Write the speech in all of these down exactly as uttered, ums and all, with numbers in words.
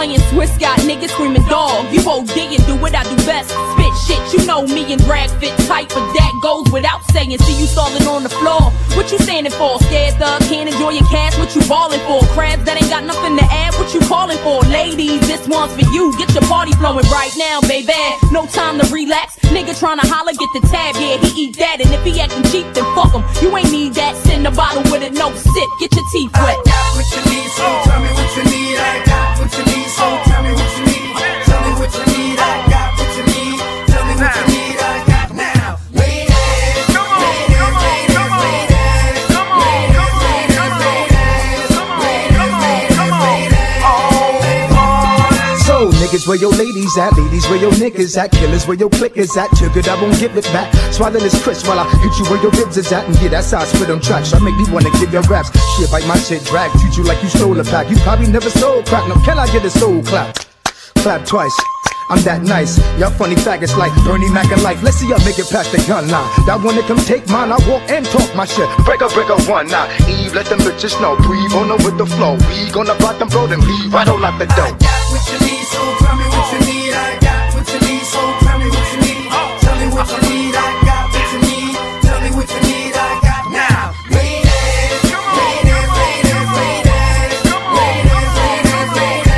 playing Swiss, got niggas screaming dog. You O D and do what I do best, spit shit. You know me and drag fit tight, but that goes without saying. See you stalling on the floor, what you standing for? Scared thug, can't enjoy your cash, what you ballin' for? Crabs that ain't got nothing to add, what you calling for? Ladies, this one's for you, get your party flowing right now, baby. No time to relax, nigga tryna holler, get the tab, yeah, he eat that. And if he acting cheap, then fuck him. You ain't need that, send a bottle with it, no sip, get your teeth wet. I got what you need, so tell me what you need. I got what you need, so tell me what you need. Tell me what you need, I got what you need. Tell me what you need, I got now. Ladies, ladies, ladies, ladies, ladies, ladies, ladies, ladies. So niggas, where your ladies at? Ladies, where your niggas at? Killers, where your clickers at? Triggered, I won't give it back. Swallow this crisp while I hit you where your ribs is at. And yeah, that's how I spit on tracks. I make me wanna give your raps. Shit, bite my shit, drag. Treat you like you stole a pack. You probably never sold crack. No, can I get a soul clap? Clap twice. I'm that nice. Y'all funny faggots like Bernie Mac and life. Let's see y'all make it past the gun line. That one that come take mine, I walk and talk my shit. Break up, break up one now. Eve, let them bitches know. Breathe on up with the flow. We gonna bottom road and leave right on out the door. I got what you need, so tell me what you need. I got what you need, so tell me what you need. Tell me what you need, I got what you need. Tell me what you need, I got now. Ladies, ladies, ladies, ladies, ladies, ladies, ladies,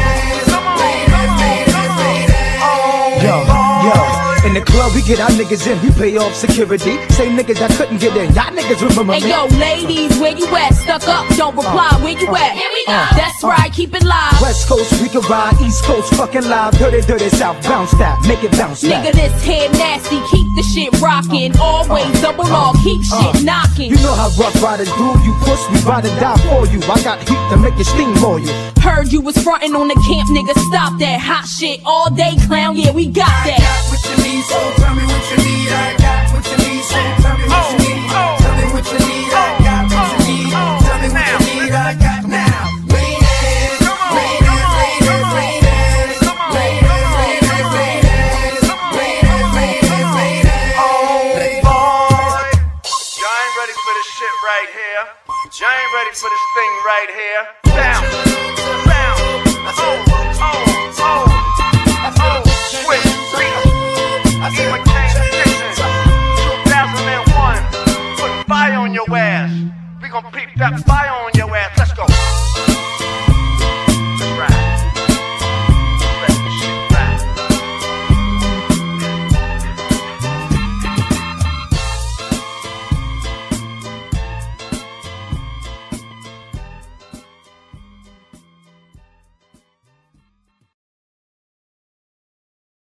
ladies, ladies, ladies. Yo, yo, in the club we get our niggas in, we pay off security. Same niggas that couldn't get in, y'all niggas remember me. Hey yo, ladies, where you at? Stuck up, don't reply, where you at? Here we go. That's right, keep it live. West Coast, we can ride, East Coast, fucking live. Dirty, dirty South, bounce that, make it bounce back. Nigga, this head nasty, keep the shit rockin'. Always double R, keep shit knockin'. You know how rough riders do, you push, we ride and die for you. I got heat to make you steam for you. Heard you was frontin' on the camp, nigga, stop that hot shit all day, clown, yeah, we got that. I got what you need, so tell me what you need. I got what you need, so tell me what you need. Tell me what you need, I got what you need. Tell me what you need, I got now. Ladies, ladies, ladies, ladies, ladies, ladies, ladies, ladies, ladies. Oh boy, y'all ain't ready for this shit right here. Y'all ain't ready for this thing right here. Bounce, bounce, oh, oh, oh, oh, switch, beat. I see my king Dixon, two thousand one, put fire on your ass. We gon' peep that fire on your ass, let's go.